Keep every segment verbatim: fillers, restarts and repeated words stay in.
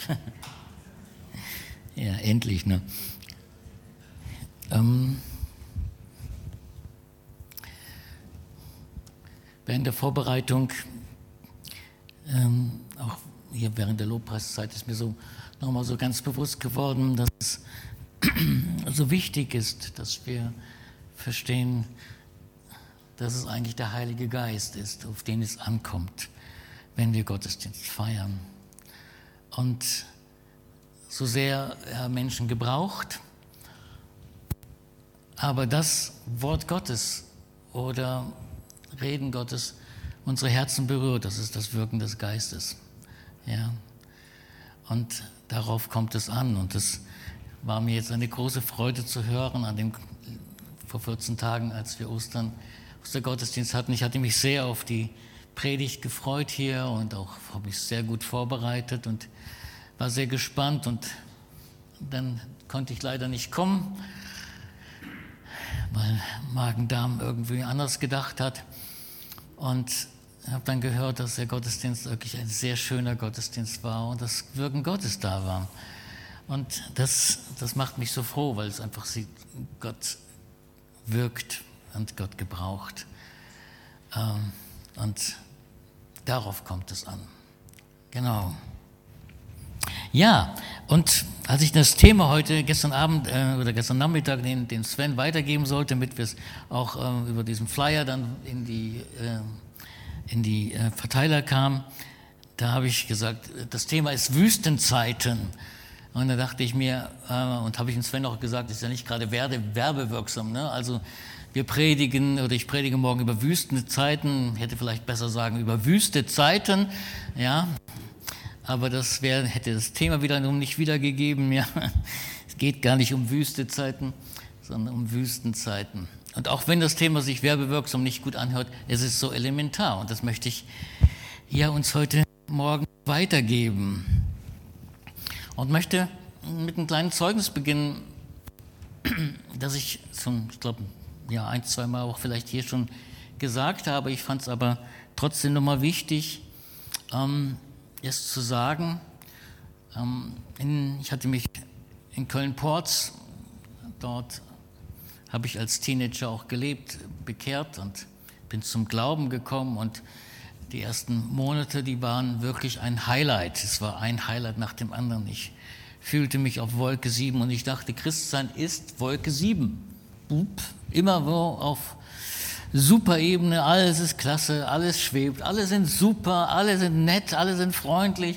Ja, endlich, ne? Ähm, während der Vorbereitung, ähm, auch hier während der Lobpreiszeit, ist mir so nochmal so ganz bewusst geworden, dass es so wichtig ist, dass wir verstehen, dass es eigentlich der Heilige Geist ist, auf den es ankommt, wenn wir Gottesdienst feiern. Und so sehr er Menschen gebraucht, aber das Wort Gottes oder Reden Gottes unsere Herzen berührt, das ist das Wirken des Geistes. Ja. Und darauf kommt es an. Und es war mir jetzt eine große Freude zu hören an dem, vor vierzehn Tagen, als wir Ostern, Ostergottesdienst hatten. Ich hatte mich sehr auf die Predigt gefreut hier und auch habe mich sehr gut vorbereitet und war sehr gespannt. Und dann konnte ich leider nicht kommen, weil Magen-Darm irgendwie anders gedacht hat. Und habe dann gehört, dass der Gottesdienst wirklich ein sehr schöner Gottesdienst war und das Wirken Gottes da war. Und das, das macht mich so froh, weil es einfach sieht, Gott wirkt und Gott gebraucht. Und darauf kommt es an. Genau. Ja, und als ich das Thema heute, gestern Abend äh, oder gestern Nachmittag den, den Sven weitergeben sollte, damit wir es auch äh, über diesen Flyer dann in die, äh, in die äh, Verteiler kamen, da habe ich gesagt, das Thema ist Wüstenzeiten. Und da dachte ich mir, äh, und habe ich dem Sven auch gesagt, das ist ja nicht gerade werbe, werbewirksam, ne? Also wir predigen, oder ich predige morgen über Wüstenzeiten, hätte vielleicht besser sagen über wüste Zeiten, ja. Aber das wär, hätte das Thema wiederum nicht wiedergegeben. Ja. Es geht gar nicht um Wüstezeiten, sondern um Wüstenzeiten. Und auch wenn das Thema sich werbewirksam nicht gut anhört, es ist so elementar. Und das möchte ich ja uns heute Morgen weitergeben. Und möchte mit einem kleinen Zeugnis beginnen, das ich schon, ich glaube, ja, ein, zwei Mal auch vielleicht hier schon gesagt habe. Ich fand es aber trotzdem nochmal wichtig, ähm, es zu sagen. Ähm, in, ich hatte mich in Köln-Porz, dort habe ich als Teenager auch gelebt, bekehrt und bin zum Glauben gekommen und die ersten Monate, die waren wirklich ein Highlight. Es war ein Highlight nach dem anderen. Ich fühlte mich auf Wolke sieben und ich dachte, Christsein ist Wolke sieben. Immer wo auf super Ebene, alles ist klasse, alles schwebt, alle sind super, alle sind nett, alle sind freundlich.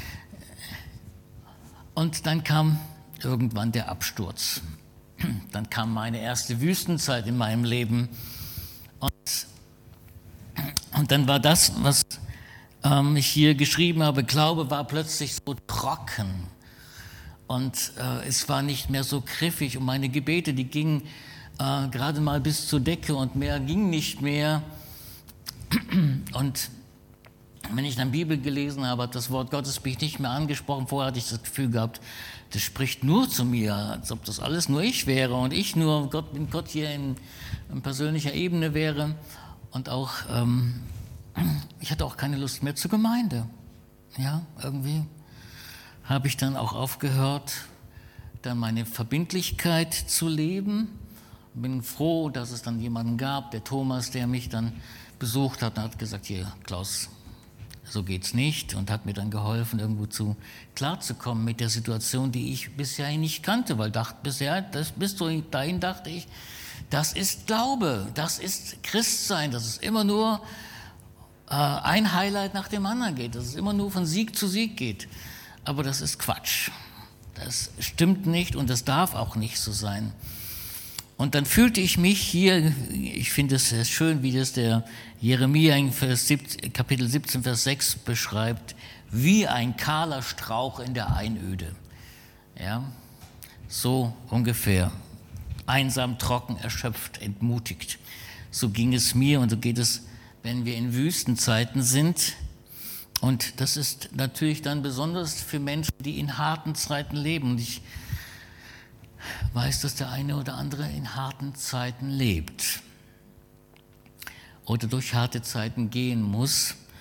Und dann kam irgendwann der Absturz. Dann kam meine erste Wüstenzeit in meinem Leben. Und, und dann war das, was ähm, ich hier geschrieben habe, Glaube war plötzlich so trocken. Und äh, es war nicht mehr so griffig. Und meine Gebete, die gingen Äh, gerade mal bis zur Decke und mehr ging nicht mehr. Und wenn ich dann Bibel gelesen habe, hat das Wort Gottes mich nicht mehr angesprochen. Vorher hatte ich das Gefühl gehabt, das spricht nur zu mir, als ob das alles nur ich wäre und ich nur Gott, mit Gott hier in, in persönlicher Ebene wäre. Und auch, ähm, ich hatte auch keine Lust mehr zur Gemeinde. Ja, irgendwie habe ich dann auch aufgehört, dann meine Verbindlichkeit zu leben. Bin froh, dass es dann jemanden gab, der Thomas, der mich dann besucht hat und hat gesagt, hier, Klaus, so geht's nicht, und hat mir dann geholfen, irgendwo zu klarzukommen mit der Situation, die ich bisher nicht kannte, weil dachte, bisher, das, bis dahin dachte ich, das ist Glaube, das ist Christsein, dass es immer nur äh, ein Highlight nach dem anderen geht, dass es immer nur von Sieg zu Sieg geht. Aber das ist Quatsch. Das stimmt nicht und das darf auch nicht so sein. Und dann fühlte ich mich hier, ich finde es sehr schön, wie das der Jeremia in Vers siebzehn, Kapitel siebzehn, Vers sechs beschreibt, wie ein kahler Strauch in der Einöde. Ja, so ungefähr. Einsam, trocken, erschöpft, entmutigt. So ging es mir und so geht es, wenn wir in Wüstenzeiten sind. Und das ist natürlich dann besonders für Menschen, die in harten Zeiten leben. Und ich weiß, dass der eine oder andere in harten Zeiten lebt oder durch harte Zeiten gehen muss.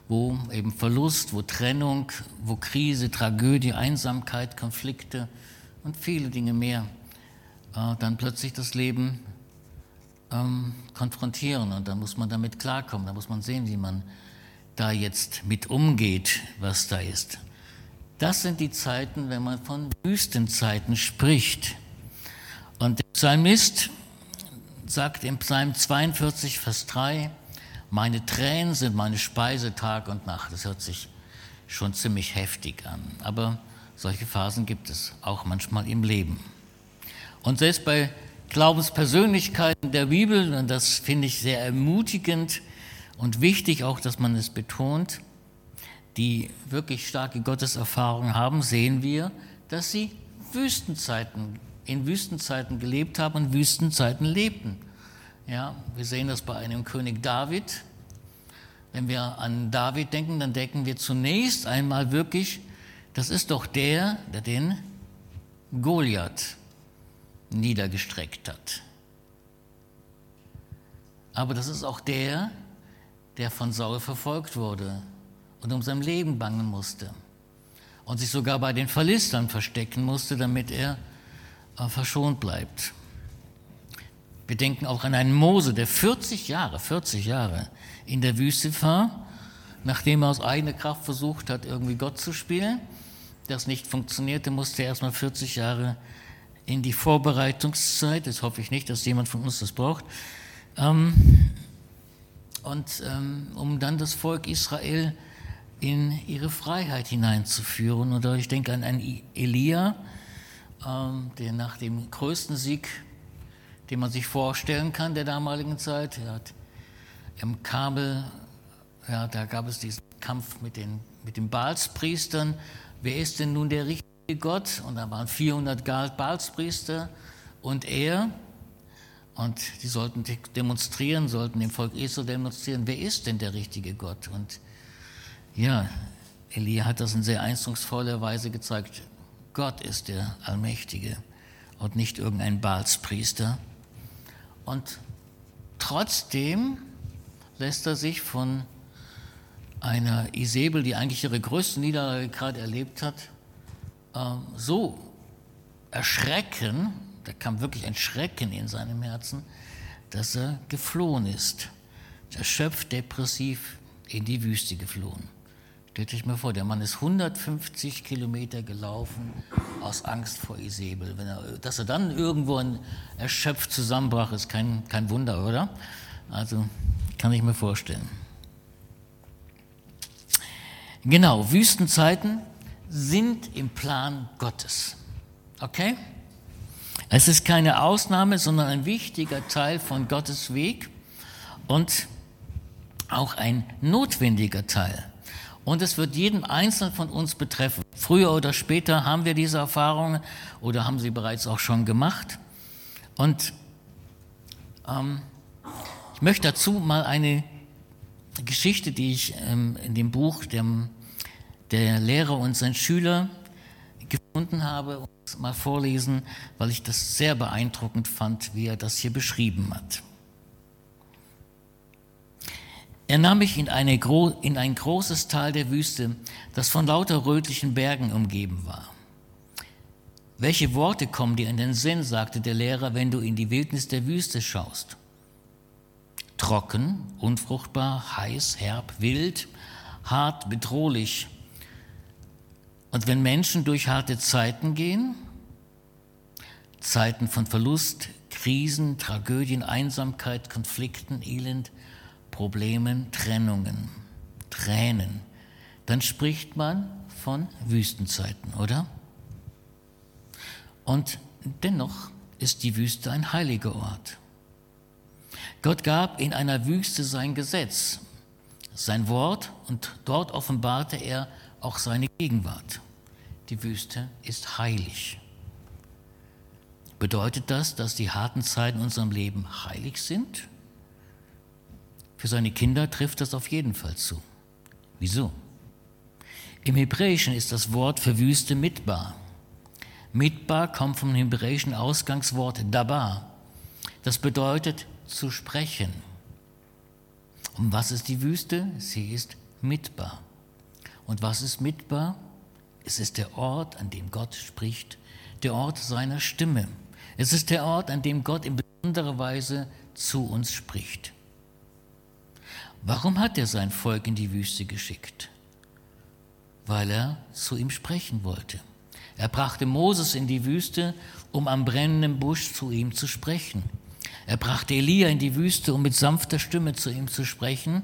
wo eben Verlust, wo Trennung, wo Krise, Tragödie, Einsamkeit, Konflikte und viele Dinge mehr äh, dann plötzlich das Leben ähm, konfrontieren. Und da muss man damit klarkommen, da muss man sehen, wie man da jetzt mit umgeht, was da ist. Das sind die Zeiten, wenn man von Wüstenzeiten spricht. Und der Psalmist sagt im Psalm zweiundvierzig, Vers drei, meine Tränen sind meine Speise Tag und Nacht. Das hört sich schon ziemlich heftig an. Aber solche Phasen gibt es auch manchmal im Leben. Und selbst bei Glaubenspersönlichkeiten der Bibel, und das finde ich sehr ermutigend und wichtig auch, dass man es betont, die wirklich starke Gotteserfahrung haben, sehen wir, dass sie Wüstenzeiten, in Wüstenzeiten gelebt haben und Wüstenzeiten lebten. Ja, wir sehen das bei einem König David. Wenn wir an David denken, dann denken wir zunächst einmal wirklich, das ist doch der, der den Goliath niedergestreckt hat. Aber das ist auch der, der von Saul verfolgt wurde und um sein Leben bangen musste und sich sogar bei den Philistern verstecken musste, damit er äh, verschont bleibt. Wir denken auch an einen Mose, der vierzig Jahre, vierzig Jahre in der Wüste war, nachdem er aus eigener Kraft versucht hat, irgendwie Gott zu spielen. Das nicht funktionierte, musste er erstmal vierzig Jahre in die Vorbereitungszeit. Das hoffe ich nicht, dass jemand von uns das braucht. Ähm, und ähm, um dann das Volk Israel in ihre Freiheit hineinzuführen. Oder ich denke an einen Elia, ähm, der nach dem größten Sieg, den man sich vorstellen kann, der damaligen Zeit. Er hat im Kabel, ja, da gab es diesen Kampf mit den, mit den Baalspriestern. Wer ist denn nun der richtige Gott? Und da waren vierhundert Baalspriester und er. Und die sollten demonstrieren, sollten dem Volk Israel demonstrieren, wer ist denn der richtige Gott? Und ja, Elia hat das in sehr eindrucksvoller Weise gezeigt. Gott ist der Allmächtige und nicht irgendein Baalspriester. Und trotzdem lässt er sich von einer Isabel, die eigentlich ihre größte Niederlage gerade erlebt hat, so erschrecken, da kam wirklich ein Schrecken in seinem Herzen, dass er geflohen ist. Erschöpft, depressiv in die Wüste geflohen. Stellt euch mal vor, der Mann ist hundertfünfzig Kilometer gelaufen aus Angst vor Isabel. Wenn er, dass er dann irgendwo erschöpft zusammenbrach, ist kein, kein Wunder, oder? Also kann ich mir vorstellen. Genau, Wüstenzeiten sind im Plan Gottes. Okay? Es ist keine Ausnahme, sondern ein wichtiger Teil von Gottes Weg und auch ein notwendiger Teil. Und es wird jeden Einzelnen von uns betreffen. Früher oder später haben wir diese Erfahrungen oder haben sie bereits auch schon gemacht. Und ähm, ich möchte dazu mal eine Geschichte, die ich ähm, in dem Buch der, der Lehrer und sein Schüler gefunden habe, mal vorlesen, weil ich das sehr beeindruckend fand, wie er das hier beschrieben hat. Er nahm mich in, eine, in ein großes Tal der Wüste, das von lauter rötlichen Bergen umgeben war. Welche Worte kommen dir in den Sinn, sagte der Lehrer, wenn du in die Wildnis der Wüste schaust? Trocken, unfruchtbar, heiß, herb, wild, hart, bedrohlich. Und wenn Menschen durch harte Zeiten gehen, Zeiten von Verlust, Krisen, Tragödien, Einsamkeit, Konflikten, Elend, Problemen, Trennungen, Tränen, dann spricht man von Wüstenzeiten, oder? Und dennoch ist die Wüste ein heiliger Ort. Gott gab in einer Wüste sein Gesetz, sein Wort, und dort offenbarte er auch seine Gegenwart. Die Wüste ist heilig. Bedeutet das, dass die harten Zeiten in unserem Leben heilig sind? Für seine Kinder trifft das auf jeden Fall zu. Wieso? Im Hebräischen ist das Wort für Wüste Midbar. Midbar kommt vom hebräischen Ausgangswort Dabar. Das bedeutet zu sprechen. Und was ist die Wüste? Sie ist Midbar. Und was ist Midbar? Es ist der Ort, an dem Gott spricht, der Ort seiner Stimme. Es ist der Ort, an dem Gott in besonderer Weise zu uns spricht. Warum hat er sein Volk in die Wüste geschickt? Weil er zu ihm sprechen wollte. Er brachte Moses in die Wüste, um am brennenden Busch zu ihm zu sprechen. Er brachte Elia in die Wüste, um mit sanfter Stimme zu ihm zu sprechen.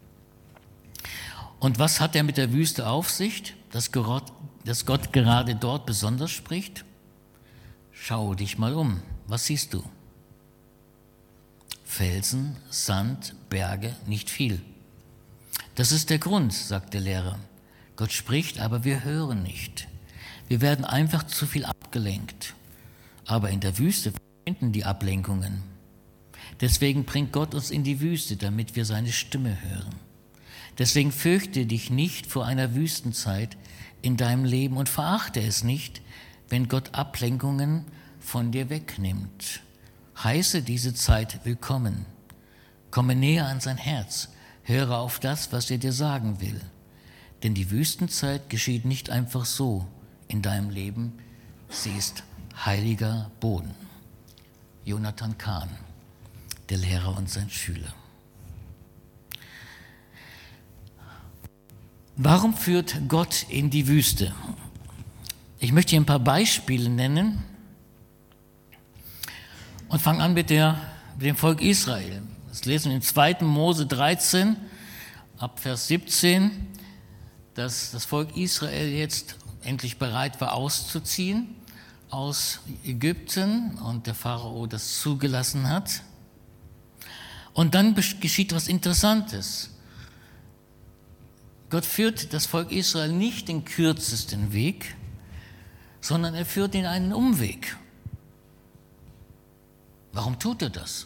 Und was hat er mit der Wüste auf sich, dass Gott, dass Gott gerade dort besonders spricht? Schau dich mal um. Was siehst du? Felsen, Sand, Berge, nicht viel. Das ist der Grund, sagt der Lehrer. Gott spricht, aber wir hören nicht. Wir werden einfach zu viel abgelenkt. Aber in der Wüste verschwinden die Ablenkungen. Deswegen bringt Gott uns in die Wüste, damit wir seine Stimme hören. Deswegen fürchte dich nicht vor einer Wüstenzeit in deinem Leben und verachte es nicht, wenn Gott Ablenkungen von dir wegnimmt. Heiße diese Zeit willkommen. Komme näher an sein Herz. Höre auf das, was er dir sagen will. Denn die Wüstenzeit geschieht nicht einfach so in deinem Leben. Sie ist heiliger Boden. Jonathan Kahn, der Lehrer und sein Schüler. Warum führt Gott in die Wüste? Ich möchte hier ein paar Beispiele nennen und fange an mit, der, mit dem Volk Israel. Das lesen wir in zweiten Mose dreizehn, ab Vers siebzehn, dass das Volk Israel jetzt endlich bereit war auszuziehen aus Ägypten und der Pharao das zugelassen hat. Und dann geschieht was Interessantes. Gott führt das Volk Israel nicht den kürzesten Weg, sondern er führt ihn einen Umweg. Warum tut er das?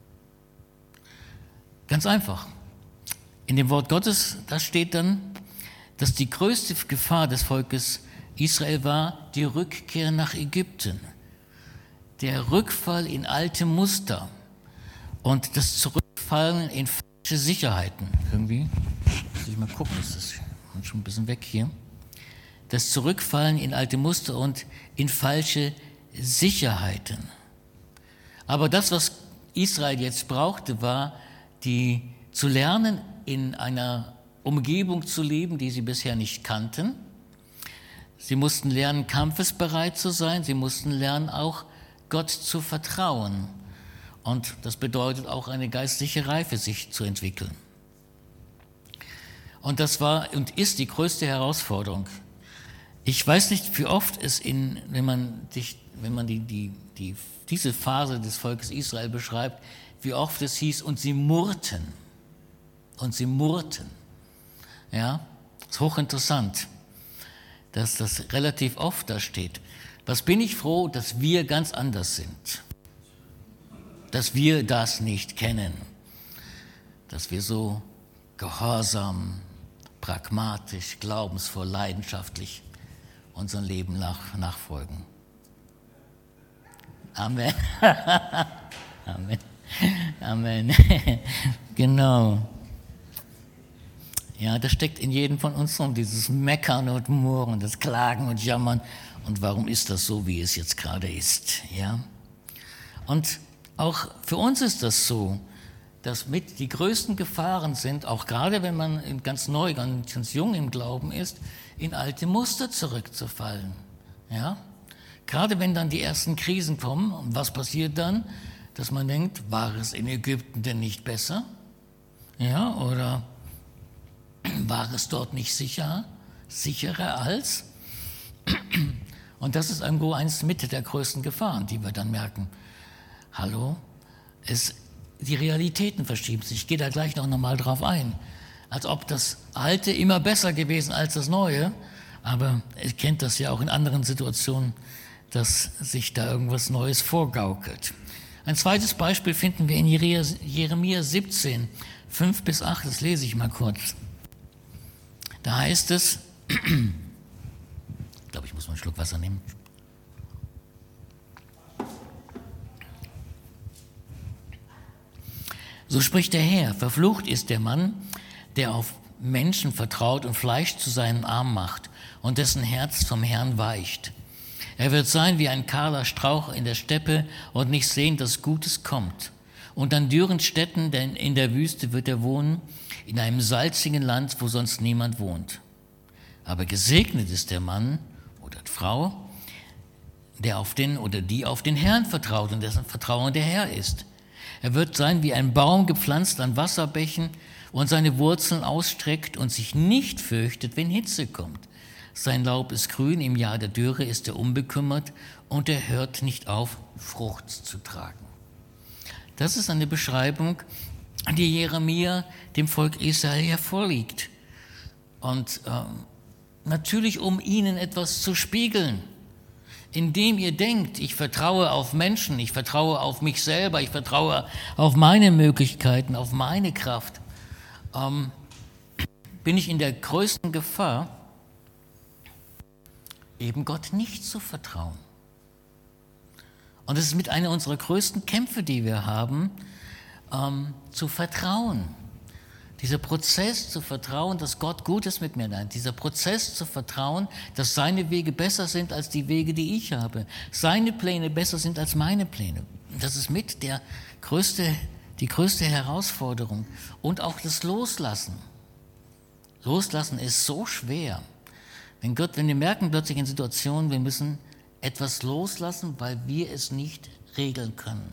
Ganz einfach. In dem Wort Gottes, da steht dann, dass die größte Gefahr des Volkes Israel war die Rückkehr nach Ägypten, der Rückfall in alte Muster und das Zurückfallen in falsche Sicherheiten. Irgendwie, muss ich mal gucken, ist das schon ein bisschen weg hier. Das Zurückfallen in alte Muster und in falsche Sicherheiten. Aber das, was Israel jetzt brauchte, war, die zu lernen, in einer Umgebung zu leben, die sie bisher nicht kannten. Sie mussten lernen, kampfesbereit zu sein. Sie mussten lernen, auch Gott zu vertrauen. Und das bedeutet auch eine geistliche Reife, sich zu entwickeln. Und das war und ist die größte Herausforderung. Ich weiß nicht, wie oft es in, wenn man, sich, wenn man die, die, die, diese Phase des Volkes Israel beschreibt, wie oft es hieß, und sie murrten. Und sie murrten. Ja, das ist hochinteressant, dass das relativ oft da steht. Was bin ich froh, dass wir ganz anders sind. Dass wir das nicht kennen. Dass wir so gehorsam, pragmatisch, glaubensvoll, leidenschaftlich unserem Leben nach, nachfolgen. Amen. Amen. Amen. Genau. Ja, das steckt in jedem von uns drin, dieses Meckern und Murren, das Klagen und Jammern. Und warum ist das so, wie es jetzt gerade ist? Ja? Und auch für uns ist das so, dass mit die größten Gefahren sind, auch gerade wenn man ganz neu, ganz jung im Glauben ist, in alte Muster zurückzufallen. Ja? Gerade wenn dann die ersten Krisen kommen, und was passiert dann? Dass man denkt, war es in Ägypten denn nicht besser? Ja, oder war es dort nicht sicher, sicherer als? Und das ist irgendwo eins mit der größten Gefahren, die wir dann merken. Hallo, es, die Realitäten verschieben sich. Ich gehe da gleich noch mal drauf ein. Als ob das Alte immer besser gewesen als das Neue. Aber ihr kennt das ja auch in anderen Situationen, dass sich da irgendwas Neues vorgaukelt. Ein zweites Beispiel finden wir in Jeremia siebzehn, fünf bis acht. Das lese ich mal kurz. Da heißt es, ich glaube, ich muss mal einen Schluck Wasser nehmen. So spricht der Herr, verflucht ist der Mann, der auf Menschen vertraut und Fleisch zu seinem Arm macht und dessen Herz vom Herrn weicht. Er wird sein wie ein kahler Strauch in der Steppe und nicht sehen, dass Gutes kommt. Und an dürren Städten, denn in der Wüste wird er wohnen, in einem salzigen Land, wo sonst niemand wohnt. Aber gesegnet ist der Mann oder die Frau, der auf den oder die auf den Herrn vertraut und dessen Vertrauen der Herr ist. Er wird sein wie ein Baum gepflanzt an Wasserbächen und seine Wurzeln ausstreckt und sich nicht fürchtet, wenn Hitze kommt. Sein Laub ist grün, im Jahr der Dürre ist er unbekümmert und er hört nicht auf, Frucht zu tragen. Das ist eine Beschreibung, die Jeremia dem Volk Israel ja vorliegt. Und äh, natürlich, um ihnen etwas zu spiegeln. Indem ihr denkt, ich vertraue auf Menschen, ich vertraue auf mich selber, ich vertraue auf meine Möglichkeiten, auf meine Kraft, ähm, bin ich in der größten Gefahr, eben Gott nicht zu vertrauen. Und es ist mit einer unserer größten Kämpfe, die wir haben, ähm, zu vertrauen. Dieser Prozess zu vertrauen, dass Gott Gutes mit mir meint. Dieser Prozess zu vertrauen, dass seine Wege besser sind als die Wege, die ich habe. Seine Pläne besser sind als meine Pläne. Das ist mit der größte, die größte Herausforderung. Und auch das Loslassen. Loslassen ist so schwer. Wenn Gott, wenn wir merken plötzlich in Situationen, wir müssen etwas loslassen, weil wir es nicht regeln können.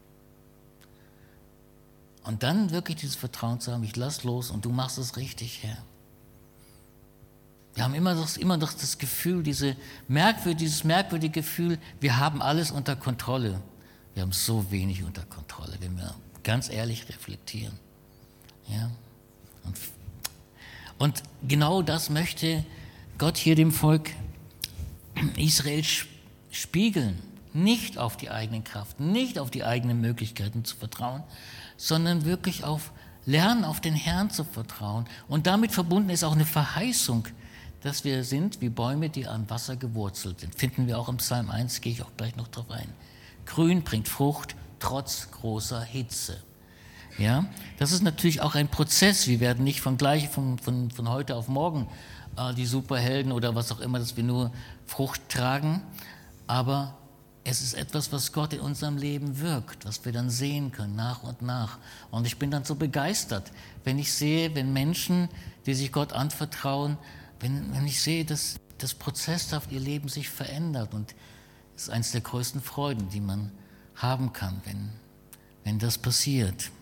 Und dann wirklich dieses Vertrauen zu haben, ich lass los und du machst es richtig, Herr. Wir haben immer noch, immer noch das Gefühl, diese merkwürdige, dieses merkwürdige Gefühl, wir haben alles unter Kontrolle. Wir haben so wenig unter Kontrolle, wenn wir ganz ehrlich reflektieren. Ja? Und, und genau das möchte Gott hier dem Volk Israel spiegeln. Nicht auf die eigene Kraft, nicht auf die eigenen Möglichkeiten zu vertrauen, sondern wirklich auf Lernen, auf den Herrn zu vertrauen. Und damit verbunden ist auch eine Verheißung, dass wir sind wie Bäume, die am Wasser gewurzelt sind. Finden wir auch im Psalm eins, gehe ich auch gleich noch drauf ein. Grün bringt Frucht, trotz großer Hitze. Ja, das ist natürlich auch ein Prozess. Wir werden nicht von gleich, von, von, von heute auf morgen äh, die Superhelden oder was auch immer, dass wir nur Frucht tragen, aber es ist etwas, was Gott in unserem Leben wirkt, was wir dann sehen können, nach und nach. Und ich bin dann so begeistert, wenn ich sehe, wenn Menschen, die sich Gott anvertrauen, wenn, wenn ich sehe, dass das prozesshaft ihr Leben sich verändert. Und das ist eines der größten Freuden, die man haben kann, wenn, wenn das passiert.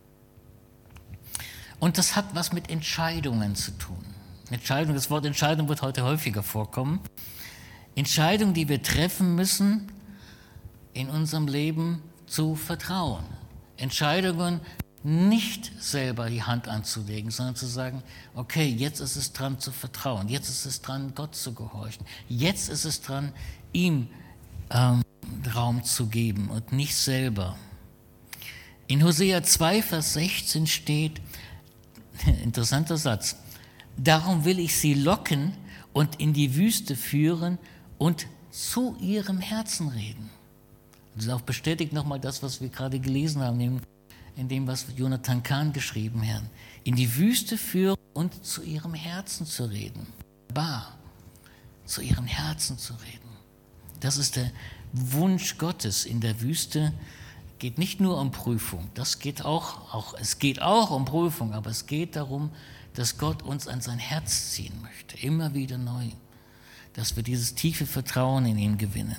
Und das hat was mit Entscheidungen zu tun. Entscheidung, das Wort Entscheidung wird heute häufiger vorkommen. Entscheidungen, die wir treffen müssen, in unserem Leben zu vertrauen. Entscheidungen, nicht selber die Hand anzulegen, sondern zu sagen, okay, jetzt ist es dran zu vertrauen, jetzt ist es dran, Gott zu gehorchen, jetzt ist es dran, ihm ähm, Raum zu geben und nicht selber. In Hosea zwei, Vers sechzehn steht, interessanter Satz, darum will ich sie locken und in die Wüste führen und zu ihrem Herzen reden. Das auch bestätigt nochmal das, was wir gerade gelesen haben, in, in dem, was Jonathan Kahn geschrieben hat. In die Wüste führen und zu ihrem Herzen zu reden. Bar, zu ihrem Herzen zu reden. Das ist der Wunsch Gottes in der Wüste. Geht nicht nur um Prüfung, das geht auch, auch, es geht auch um Prüfung, aber es geht darum, dass Gott uns an sein Herz ziehen möchte, immer wieder neu, dass wir dieses tiefe Vertrauen in ihn gewinnen.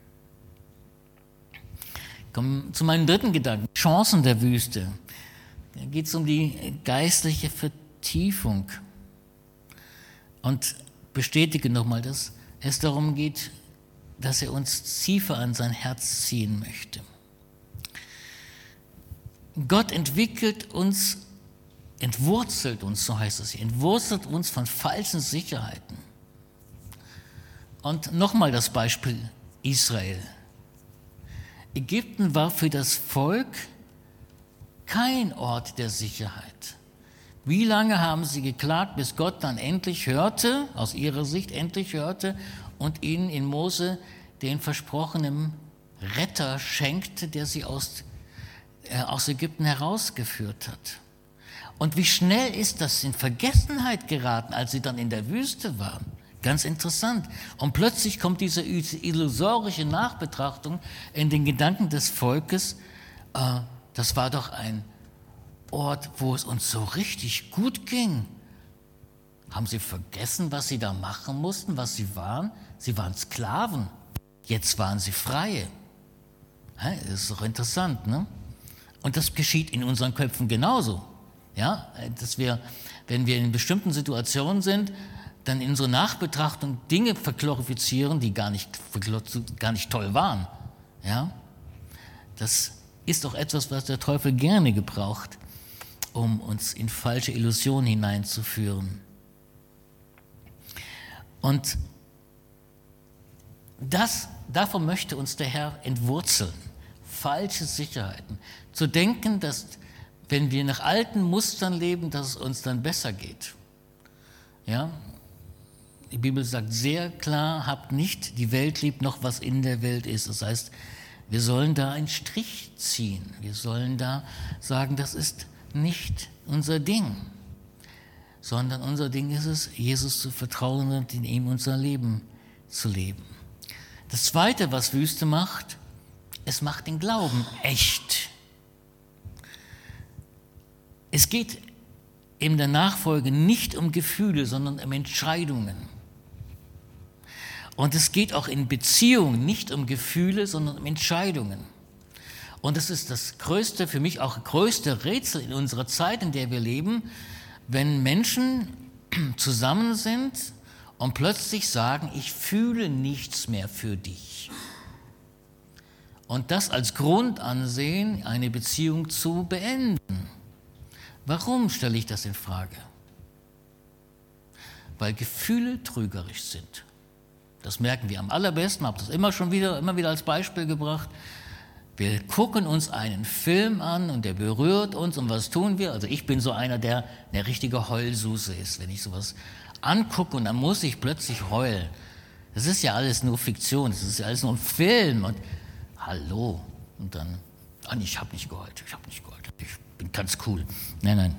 Ich komme zu meinem dritten Gedanken, Chancen der Wüste. Da geht es um die geistliche Vertiefung und bestätige nochmal, dass es darum geht, dass er uns tiefer an sein Herz ziehen möchte. Gott entwickelt uns, entwurzelt uns, so heißt es hier, entwurzelt uns von falschen Sicherheiten. Und nochmal das Beispiel Israel. Ägypten war für das Volk kein Ort der Sicherheit. Wie lange haben sie geklagt, bis Gott dann endlich hörte, aus ihrer Sicht endlich hörte und ihnen in Mose den versprochenen Retter schenkte, der sie aus, äh, aus Ägypten herausgeführt hat. Und wie schnell ist das in Vergessenheit geraten, als sie dann in der Wüste waren? Ganz interessant. Und plötzlich kommt diese illusorische Nachbetrachtung in den Gedanken des Volkes, äh, das war doch ein Ort, wo es uns so richtig gut ging. Haben sie vergessen, was sie da machen mussten, was sie waren? Sie waren Sklaven, jetzt waren sie Freie. Das ist doch interessant, ne? Und das geschieht in unseren Köpfen genauso. Ja? Dass wir, wenn wir in bestimmten Situationen sind, dann in unserer Nachbetrachtung Dinge verglorifizieren, die gar nicht, gar nicht toll waren. Ja? Das ist doch etwas, was der Teufel gerne gebraucht, um uns in falsche Illusionen hineinzuführen. Und das, davon möchte uns der Herr entwurzeln. Falsche Sicherheiten. Zu denken, dass wenn wir nach alten Mustern leben, dass es uns dann besser geht. Ja? Die Bibel sagt sehr klar, habt nicht die Welt lieb, noch was in der Welt ist. Das heißt, wir sollen da einen Strich ziehen. Wir sollen da sagen, das ist nicht unser Ding. Sondern unser Ding ist es, Jesus zu vertrauen und in ihm unser Leben zu leben. Das Zweite, was Wüste macht, es macht den Glauben echt. Es geht in der Nachfolge nicht um Gefühle, sondern um Entscheidungen. Und es geht auch in Beziehungen nicht um Gefühle, sondern um Entscheidungen. Und das ist das größte, für mich auch größte Rätsel in unserer Zeit, in der wir leben, wenn Menschen zusammen sind und plötzlich sagen, ich fühle nichts mehr für dich. Und das als Grund ansehen, eine Beziehung zu beenden. Warum stelle ich das in Frage? Weil Gefühle trügerisch sind. Das merken wir am allerbesten, habe das immer schon wieder, immer wieder als Beispiel gebracht. Wir gucken uns einen Film an und der berührt uns und was tun wir? Also ich bin so einer, der eine richtige Heulsuse ist, wenn ich sowas angucke und dann muss ich plötzlich heulen. Das ist ja alles nur Fiktion, das ist ja alles nur ein Film und hallo. Und dann, ah, ich habe nicht geheult, ich habe nicht geheult, ich bin ganz cool. Nein, nein.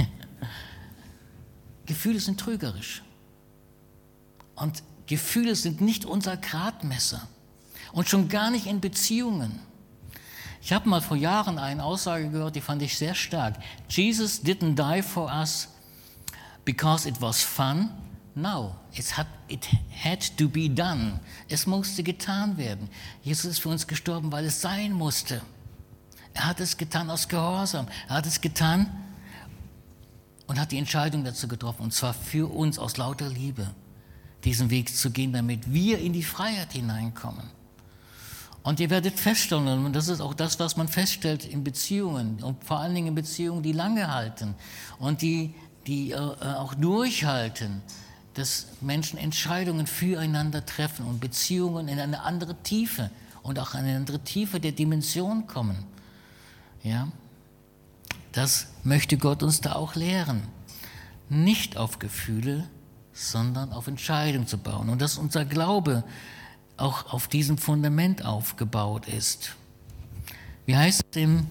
Gefühle sind trügerisch. Und Gefühle sind nicht unser Gradmesser. Und schon gar nicht in Beziehungen. Ich habe mal vor Jahren eine Aussage gehört, die fand ich sehr stark. Jesus didn't die for us because it was fun. No, it had, it had to be done. Es musste getan werden. Jesus ist für uns gestorben, weil es sein musste. Er hat es getan aus Gehorsam. Er hat es getan und hat die Entscheidung dazu getroffen, und zwar für uns aus lauter Liebe, diesen Weg zu gehen, damit wir in die Freiheit hineinkommen. Und ihr werdet feststellen, und das ist auch das, was man feststellt in Beziehungen, und vor allen Dingen in Beziehungen, die lange halten und die, die äh, auch durchhalten, dass Menschen Entscheidungen füreinander treffen und Beziehungen in eine andere Tiefe und auch eine andere Tiefe der Dimension kommen. Ja? Das möchte Gott uns da auch lehren. Nicht auf Gefühle, sondern auf Entscheidungen zu bauen. Und dass unser Glaube auch auf diesem Fundament aufgebaut ist. Wie heißt es im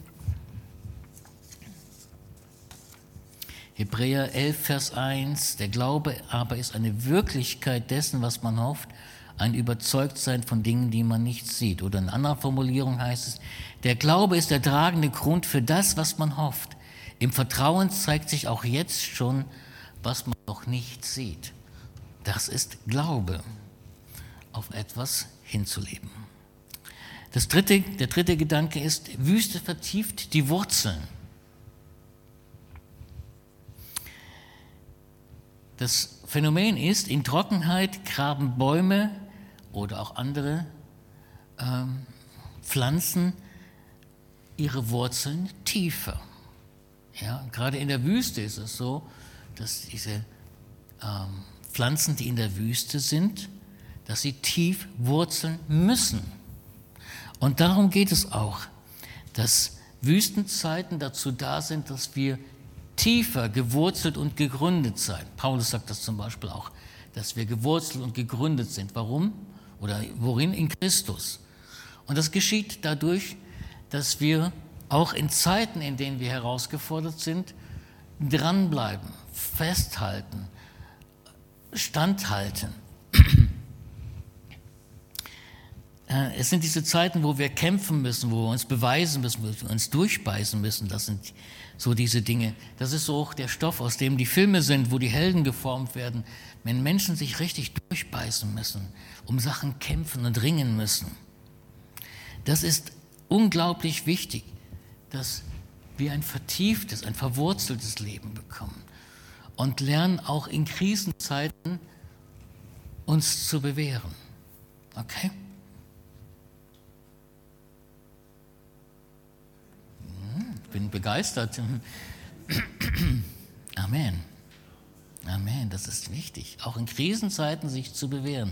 Hebräer elf, Vers eins, der Glaube aber ist eine Wirklichkeit dessen, was man hofft, ein Überzeugtsein von Dingen, die man nicht sieht. Oder in anderer Formulierung heißt es, der Glaube ist der tragende Grund für das, was man hofft. Im Vertrauen zeigt sich auch jetzt schon, was man noch nicht sieht. Das ist Glaube, auf etwas hinzuleben. Das dritte, der dritte Gedanke ist, Wüste vertieft die Wurzeln. Das Phänomen ist, in Trockenheit graben Bäume oder auch andere ähm, Pflanzen ihre Wurzeln tiefer. Ja, gerade in der Wüste ist es so, dass diese ähm, Pflanzen, die in der Wüste sind, dass sie tief wurzeln müssen. Und darum geht es auch, dass Wüstenzeiten dazu da sind, dass wir tiefer gewurzelt und gegründet sein. Paulus sagt das zum Beispiel auch, dass wir gewurzelt und gegründet sind. Warum? Oder worin? In Christus. Und das geschieht dadurch, dass wir auch in Zeiten, in denen wir herausgefordert sind, dranbleiben, festhalten, standhalten. Es sind diese Zeiten, wo wir kämpfen müssen, wo wir uns beweisen müssen, wo wir uns durchbeißen müssen. Das sind so diese Dinge. Das ist so auch der Stoff, aus dem die Filme sind, wo die Helden geformt werden. Wenn Menschen sich richtig durchbeißen müssen, um Sachen kämpfen und ringen müssen. Das ist unglaublich wichtig, dass wir ein vertieftes, ein verwurzeltes Leben bekommen und lernen auch in Krisenzeiten uns zu bewähren. Okay? Ich bin begeistert. Amen. Amen, das ist wichtig. Auch in Krisenzeiten sich zu bewähren.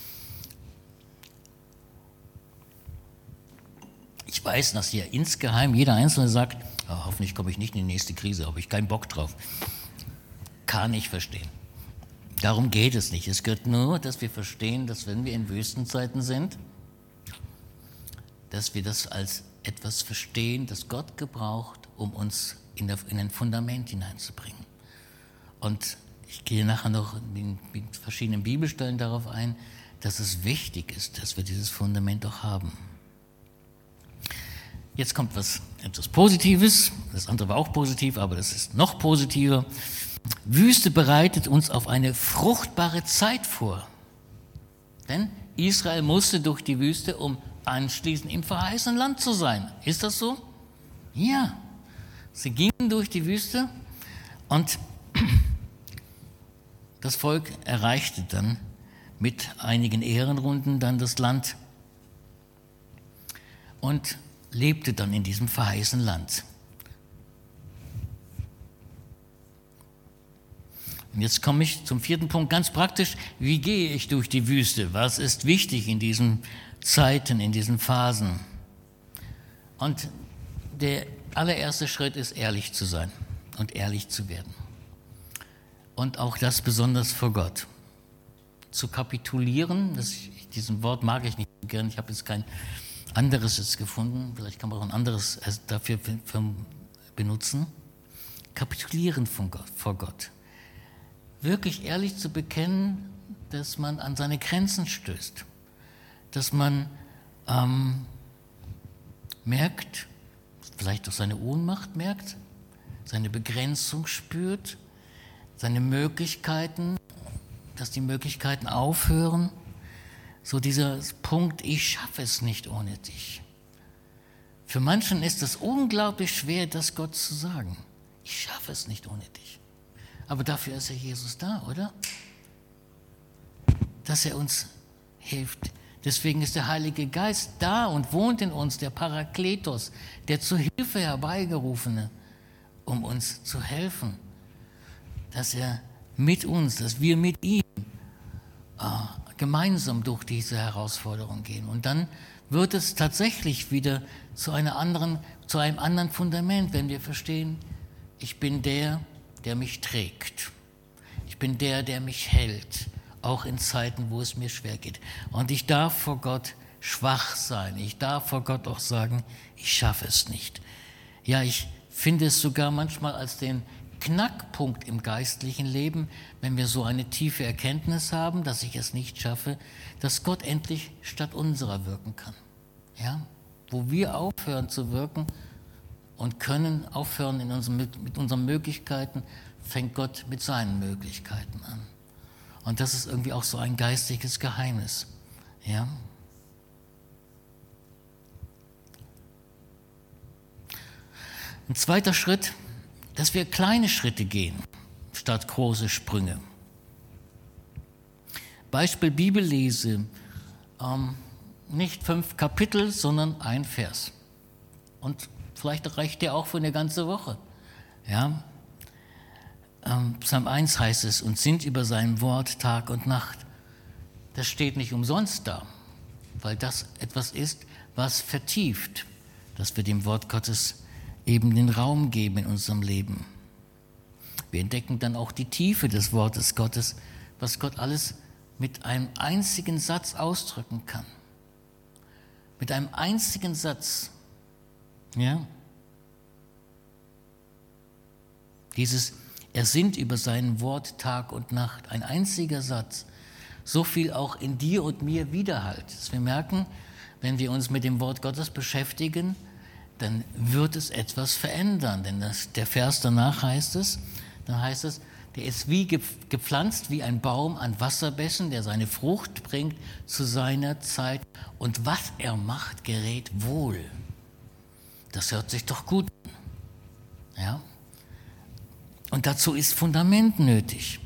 Ich weiß, dass hier insgeheim jeder Einzelne sagt, oh, hoffentlich komme ich nicht in die nächste Krise, habe ich keinen Bock drauf. Kann ich verstehen. Darum geht es nicht. Es geht nur, dass wir verstehen, dass wenn wir in Wüstenzeiten sind, dass wir das als etwas verstehen, das Gott gebraucht, um uns in, der, in ein Fundament hineinzubringen. Und ich gehe nachher noch in, in verschiedenen Bibelstellen darauf ein, dass es wichtig ist, dass wir dieses Fundament auch haben. Jetzt kommt was etwas Positives, das andere war auch positiv, aber das ist noch positiver. Wüste bereitet uns auf eine fruchtbare Zeit vor. Denn Israel musste durch die Wüste, um anschließend im verheißenen Land zu sein. Ist das so? Ja. Sie gingen durch die Wüste und das Volk erreichte dann mit einigen Ehrenrunden dann das Land und lebte dann in diesem verheißenen Land. Und jetzt komme ich zum vierten Punkt, ganz praktisch. Wie gehe ich durch die Wüste? Was ist wichtig in diesen Zeiten, in diesen Phasen? Und der allererste Schritt ist, ehrlich zu sein und ehrlich zu werden. Und auch das besonders vor Gott. Zu kapitulieren, das, diesen Wort mag ich nicht so gern, ich habe jetzt kein anderes jetzt gefunden, vielleicht kann man auch ein anderes dafür benutzen. Kapitulieren von Gott, vor Gott. Wirklich ehrlich zu bekennen, dass man an seine Grenzen stößt. Dass man ähm, merkt, vielleicht auch seine Ohnmacht merkt, seine Begrenzung spürt, seine Möglichkeiten, dass die Möglichkeiten aufhören. So dieser Punkt, ich schaffe es nicht ohne dich. Für manchen ist es unglaublich schwer, das Gott zu sagen. Ich schaffe es nicht ohne dich. Aber dafür ist ja Jesus da, oder? Dass er uns hilft. Deswegen ist der Heilige Geist da und wohnt in uns, der Parakletos, der zur Hilfe herbeigerufene, um uns zu helfen. Dass er mit uns, dass wir mit ihm äh, gemeinsam durch diese Herausforderung gehen. Und dann wird es tatsächlich wieder zu einer anderen, zu einem anderen Fundament, wenn wir verstehen, ich bin der, der mich trägt. Ich bin der, der mich hält, auch in Zeiten, wo es mir schwer geht. Und ich darf vor Gott schwach sein. Ich darf vor Gott auch sagen, ich schaffe es nicht. Ja, ich finde es sogar manchmal als den Knackpunkt im geistlichen Leben, wenn wir so eine tiefe Erkenntnis haben, dass ich es nicht schaffe, dass Gott endlich statt unserer wirken kann. Ja? Wo wir aufhören zu wirken und können aufhören in unserem, mit unseren Möglichkeiten, fängt Gott mit seinen Möglichkeiten an. Und das ist irgendwie auch so ein geistiges Geheimnis. Ja? Ein zweiter Schritt, dass wir kleine Schritte gehen, statt große Sprünge. Beispiel Bibellese, ähm, nicht fünf Kapitel, sondern ein Vers. Und vielleicht reicht der auch für eine ganze Woche. Ja? Ähm, Psalm eins heißt es, und sinnt über sein Wort Tag und Nacht. Das steht nicht umsonst da, weil das etwas ist, was vertieft, dass wir dem Wort Gottes eben den Raum geben in unserem Leben. Wir entdecken dann auch die Tiefe des Wortes Gottes, was Gott alles mit einem einzigen Satz ausdrücken kann. Mit einem einzigen Satz. Ja? Dieses, er sinnt über sein Wort Tag und Nacht. Ein einziger Satz. So viel auch in dir und mir widerhallt. Dass wir merken, wenn wir uns mit dem Wort Gottes beschäftigen, dann wird es etwas verändern. Denn das, der Vers danach heißt es, dann heißt es, der ist wie gepflanzt wie ein Baum an Wasserbächen, der seine Frucht bringt zu seiner Zeit. Und was er macht, gerät wohl. Das hört sich doch gut an. Ja? Und dazu ist Fundament nötig.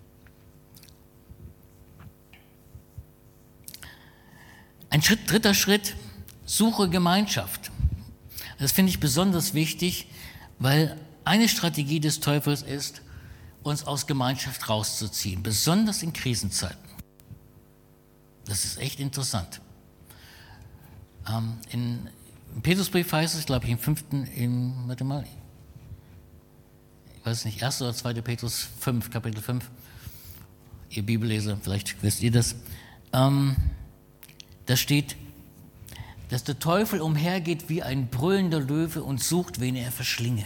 Ein Schritt, dritter Schritt, suche Gemeinschaft. Das finde ich besonders wichtig, weil eine Strategie des Teufels ist, uns aus Gemeinschaft rauszuziehen, besonders in Krisenzeiten. Das ist echt interessant. Ähm, in, Im Petrusbrief heißt es, glaube ich, im fünften, im, warte mal, ich weiß nicht, erster oder zweiter Petrus fünf, Kapitel fünf, ihr Bibelleser, vielleicht wisst ihr das, ähm, da steht, dass der Teufel umhergeht wie ein brüllender Löwe und sucht, wen er verschlinge.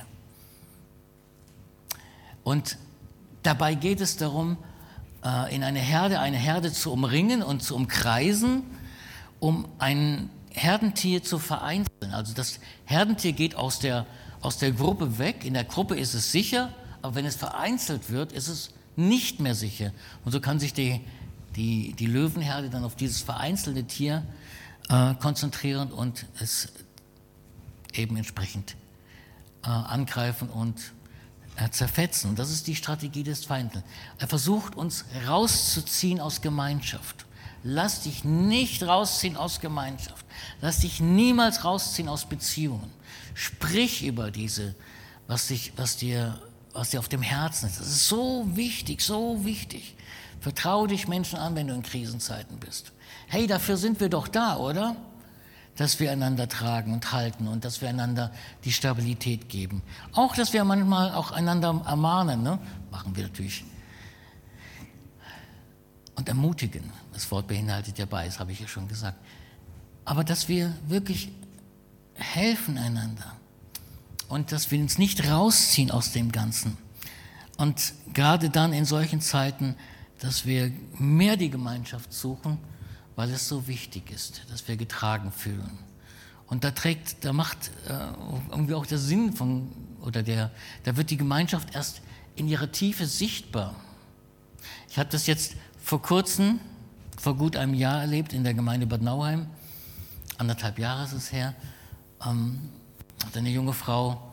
Und dabei geht es darum, in einer Herde eine Herde zu umringen und zu umkreisen, um ein Herdentier zu vereinzeln. Also das Herdentier geht aus der, aus der Gruppe weg. In der Gruppe ist es sicher, aber wenn es vereinzelt wird, ist es nicht mehr sicher. Und so kann sich die, die, die Löwenherde dann auf dieses vereinzelte Tier äh, konzentrieren und es eben entsprechend äh, angreifen und zerfetzen. Und das ist die Strategie des Feindes. Er versucht, uns rauszuziehen aus Gemeinschaft. Lass dich nicht rausziehen aus Gemeinschaft. Lass dich niemals rausziehen aus Beziehungen. Sprich über diese, was, dich, was, dir, was dir auf dem Herzen ist. Das ist so wichtig, so wichtig. Vertraue dich Menschen an, wenn du in Krisenzeiten bist. Hey, dafür sind wir doch da, oder? Dass wir einander tragen und halten und dass wir einander die Stabilität geben. Auch, dass wir manchmal auch einander ermahnen, ne? Machen wir natürlich. Und ermutigen. Das Wort beinhaltet ja beides, habe ich ja schon gesagt. Aber dass wir wirklich helfen einander und dass wir uns nicht rausziehen aus dem Ganzen. Und gerade dann in solchen Zeiten, dass wir mehr die Gemeinschaft suchen, weil es so wichtig ist, dass wir getragen fühlen. Und da trägt, da macht äh, irgendwie auch der Sinn von, oder der, da wird die Gemeinschaft erst in ihrer Tiefe sichtbar. Ich habe das jetzt vor kurzem, vor gut einem Jahr erlebt in der Gemeinde Bad Nauheim, anderthalb Jahre ist es her, ähm, hat eine junge Frau,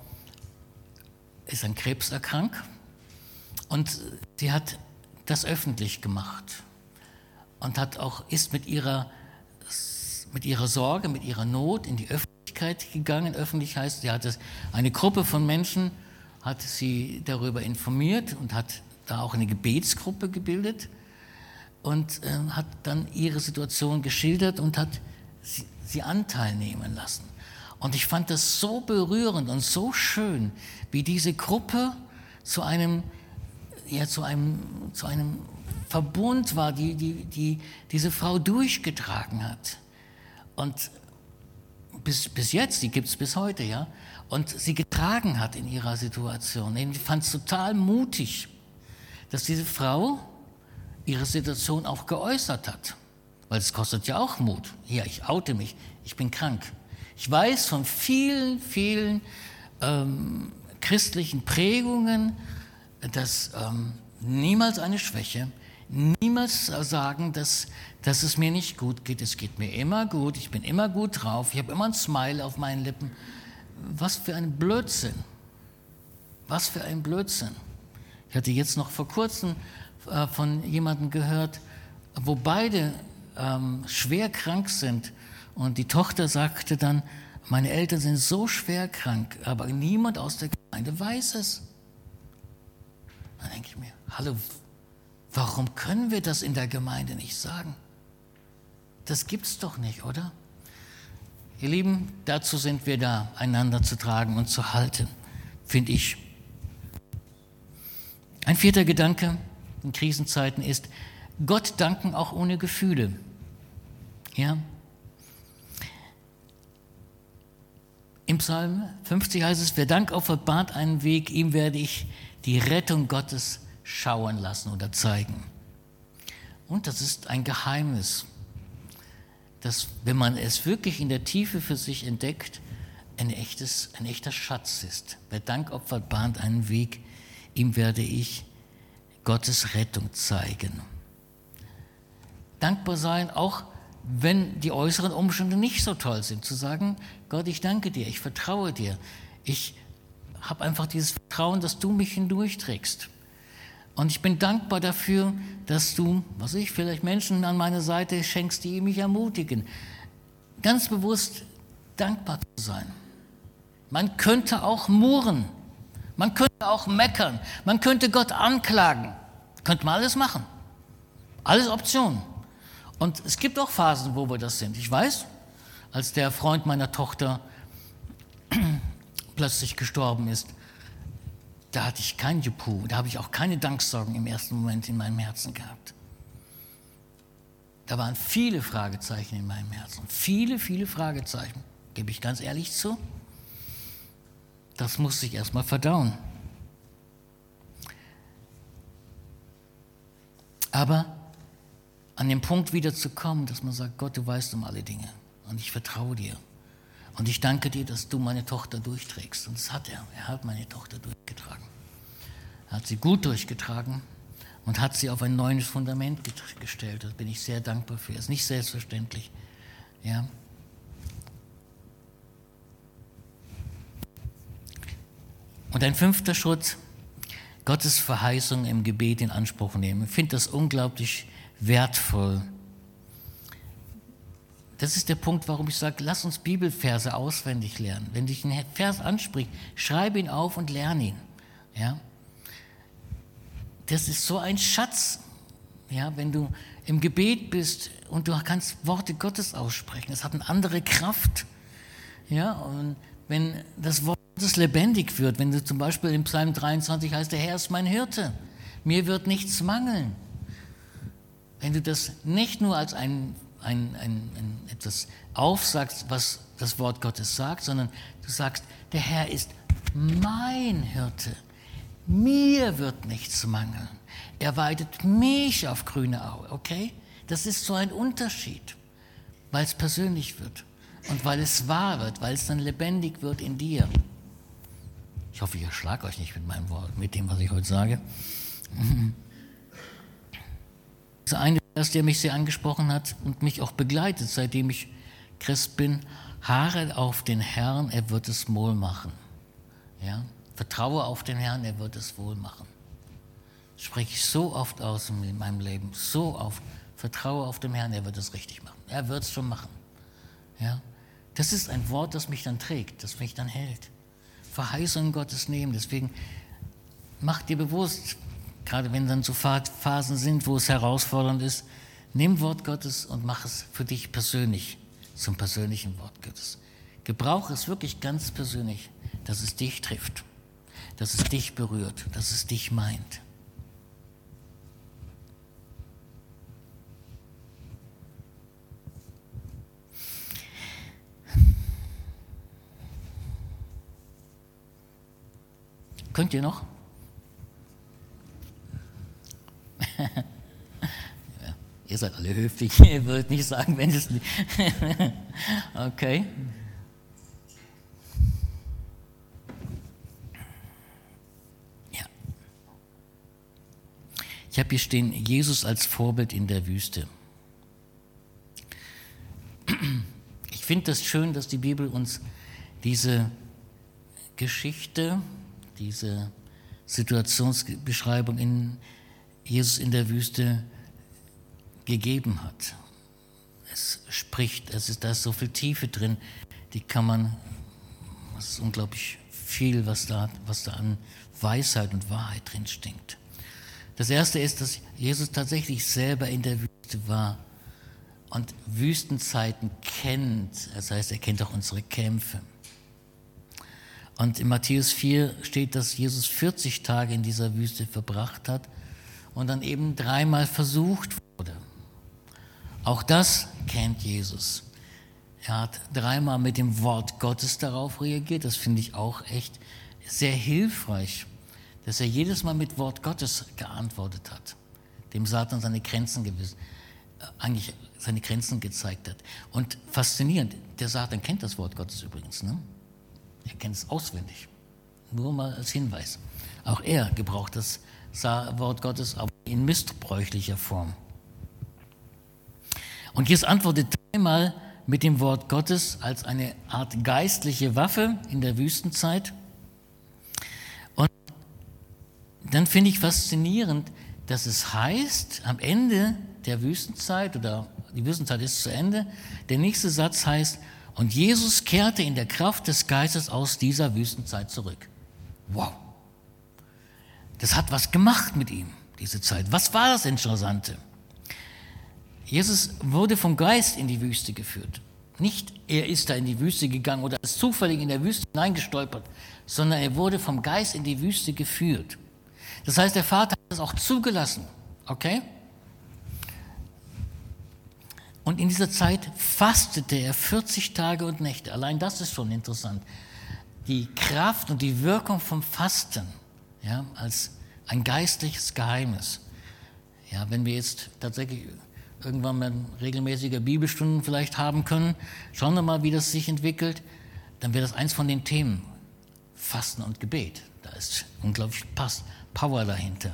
ist an Krebs erkrankt und sie hat das öffentlich gemacht. Und hat auch, ist mit ihrer, mit ihrer Sorge, mit ihrer Not in die Öffentlichkeit gegangen. Öffentlich heißt, sie hat eine Gruppe von Menschen, hat sie darüber informiert und hat da auch eine Gebetsgruppe gebildet und äh, hat dann ihre Situation geschildert und hat sie, sie Anteil nehmen lassen. Und ich fand das so berührend und so schön, wie diese Gruppe zu einem, ja, zu einem, zu einem Verbund war, die, die, die diese Frau durchgetragen hat. Und bis, bis jetzt, die gibt es bis heute, ja, und sie getragen hat in ihrer Situation. Ich fand es total mutig, dass diese Frau ihre Situation auch geäußert hat. Weil es kostet ja auch Mut. Hier, ich oute mich, ich bin krank. Ich weiß von vielen, vielen ähm, christlichen Prägungen, dass ähm, niemals eine Schwäche, niemals sagen, dass, dass es mir nicht gut geht. Es geht mir immer gut, ich bin immer gut drauf, ich habe immer ein Smile auf meinen Lippen. Was für ein Blödsinn. Was für ein Blödsinn. Ich hatte jetzt noch vor kurzem äh, von jemandem gehört, wo beide ähm, schwer krank sind. Und die Tochter sagte dann, meine Eltern sind so schwer krank, aber niemand aus der Gemeinde weiß es. Dann denke ich mir, hallo, warum können wir das in der Gemeinde nicht sagen? Das gibt's doch nicht, oder? Ihr Lieben, dazu sind wir da, einander zu tragen und zu halten, finde ich. Ein vierter Gedanke in Krisenzeiten ist, Gott danken auch ohne Gefühle. Ja? Im Psalm fünfzig heißt es, wer Dank opfert, bahnt einen Weg, ihm werde ich die Rettung Gottes schauen lassen oder zeigen. Und das ist ein Geheimnis, dass, wenn man es wirklich in der Tiefe für sich entdeckt, ein, echtes, ein echter Schatz ist. Wer Dank opfert, bahnt einen Weg, ihm werde ich Gottes Rettung zeigen. Dankbar sein, auch wenn die äußeren Umstände nicht so toll sind, zu sagen, Gott, ich danke dir, ich vertraue dir, ich habe einfach dieses Vertrauen, dass du mich hindurchträgst. Und ich bin dankbar dafür, dass du, was ich, vielleicht Menschen an meine Seite schenkst, die mich ermutigen. Ganz bewusst dankbar zu sein. Man könnte auch murren, man könnte auch meckern, man könnte Gott anklagen. Könnte man alles machen. Alles Optionen. Und es gibt auch Phasen, wo wir das sind. Ich weiß, als der Freund meiner Tochter plötzlich gestorben ist, da hatte ich kein Juhu, da habe ich auch keine Danksorgen im ersten Moment in meinem Herzen gehabt. Da waren viele Fragezeichen in meinem Herzen, viele, viele Fragezeichen, gebe ich ganz ehrlich zu. Das musste ich erst mal verdauen. Aber an den Punkt wieder zu kommen, dass man sagt, Gott, du weißt um alle Dinge und ich vertraue dir. Und ich danke dir, dass du meine Tochter durchträgst. Und das hat er. Er hat meine Tochter durchgetragen. Er hat sie gut durchgetragen und hat sie auf ein neues Fundament gestellt. Da bin ich sehr dankbar für. Das ist nicht selbstverständlich. Ja. Und ein fünfter Schritt, Gottes Verheißung im Gebet in Anspruch nehmen. Ich finde das unglaublich wertvoll. Das ist der Punkt, warum ich sage, lass uns Bibelverse auswendig lernen. Wenn dich ein Vers anspricht, schreibe ihn auf und lerne ihn. Ja? Das ist so ein Schatz. Ja? Wenn du im Gebet bist und du kannst Worte Gottes aussprechen, das hat eine andere Kraft. Ja? Und wenn das Wort Gottes lebendig wird, wenn du zum Beispiel im Psalm dreiundzwanzig heißt, der Herr ist mein Hirte, mir wird nichts mangeln. Wenn du das nicht nur als ein Ein, ein, ein, etwas aufsagst, was das Wort Gottes sagt, sondern du sagst, der Herr ist mein Hirte. Mir wird nichts mangeln. Er weidet mich auf grüne Aue, okay? Das ist so ein Unterschied, weil es persönlich wird und weil es wahr wird, weil es dann lebendig wird in dir. Ich hoffe, ich erschlage euch nicht mit meinem Wort, mit dem, was ich heute sage. Das ist eine Vers, der mich sehr angesprochen hat und mich auch begleitet, seitdem ich Christ bin. Harre auf den Herrn, er wird es wohl machen. Ja? Vertraue auf den Herrn, er wird es wohl machen. Das spreche ich so oft aus in meinem Leben, so oft. Vertraue auf den Herrn, er wird es richtig machen. Er wird es schon machen. Ja? Das ist ein Wort, das mich dann trägt, das mich dann hält. Verheißungen Gottes nehmen, deswegen mach dir bewusst, gerade wenn dann so Phasen sind, wo es herausfordernd ist, nimm Wort Gottes und mach es für dich persönlich, zum persönlichen Wort Gottes. Gebrauche es wirklich ganz persönlich, dass es dich trifft, dass es dich berührt, dass es dich meint. Könnt ihr noch? Ja, ihr seid alle höflich, ihr würdet nicht sagen, wenn es nicht. Okay. Ja. Ich habe hier stehen, Jesus als Vorbild in der Wüste. Ich finde das schön, dass die Bibel uns diese Geschichte, diese Situationsbeschreibung in Jesus in der Wüste gegeben hat. Es spricht, es ist, da ist so viel Tiefe drin, die kann man, es ist unglaublich viel, was da, was da an Weisheit und Wahrheit drin stinkt. Das erste ist, dass Jesus tatsächlich selber in der Wüste war und Wüstenzeiten kennt, das heißt, er kennt auch unsere Kämpfe. Und in Matthäus vier steht, dass Jesus vierzig Tage in dieser Wüste verbracht hat und dann eben dreimal versucht wurde. Auch das kennt Jesus. Er hat dreimal mit dem Wort Gottes darauf reagiert. Das finde ich auch echt sehr hilfreich, dass er jedes Mal mit Wort Gottes geantwortet hat, dem Satan seine Grenzen gewiss, äh, eigentlich seine Grenzen gezeigt hat. Und faszinierend, der Satan kennt das Wort Gottes übrigens, ne? Er kennt es auswendig. Nur mal als Hinweis. Auch er gebraucht das Wort Gottes, aber in missbräuchlicher Form. Und Jesus antwortet dreimal mit dem Wort Gottes als eine Art geistliche Waffe in der Wüstenzeit. Und dann finde ich faszinierend, dass es heißt, am Ende der Wüstenzeit, oder die Wüstenzeit ist zu Ende, der nächste Satz heißt, und Jesus kehrte in der Kraft des Geistes aus dieser Wüstenzeit zurück. Wow. Das hat was gemacht mit ihm, diese Zeit. Was war das Interessante? Jesus wurde vom Geist in die Wüste geführt. Nicht, er ist da in die Wüste gegangen oder ist zufällig in der Wüste hineingestolpert, sondern er wurde vom Geist in die Wüste geführt. Das heißt, der Vater hat das auch zugelassen. Okay? Und in dieser Zeit fastete er vierzig Tage und Nächte. Allein das ist schon interessant. Die Kraft und die Wirkung vom Fasten, ja, als ein geistliches Geheimnis. Ja, wenn wir jetzt tatsächlich irgendwann mal regelmäßige Bibelstunden vielleicht haben können, schauen wir mal, wie das sich entwickelt, dann wäre das eins von den Themen. Fasten und Gebet. Da ist unglaublich Power dahinter.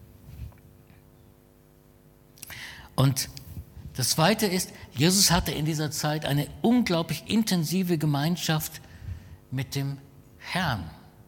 Und das Zweite ist, Jesus hatte in dieser Zeit eine unglaublich intensive Gemeinschaft mit dem Herrn.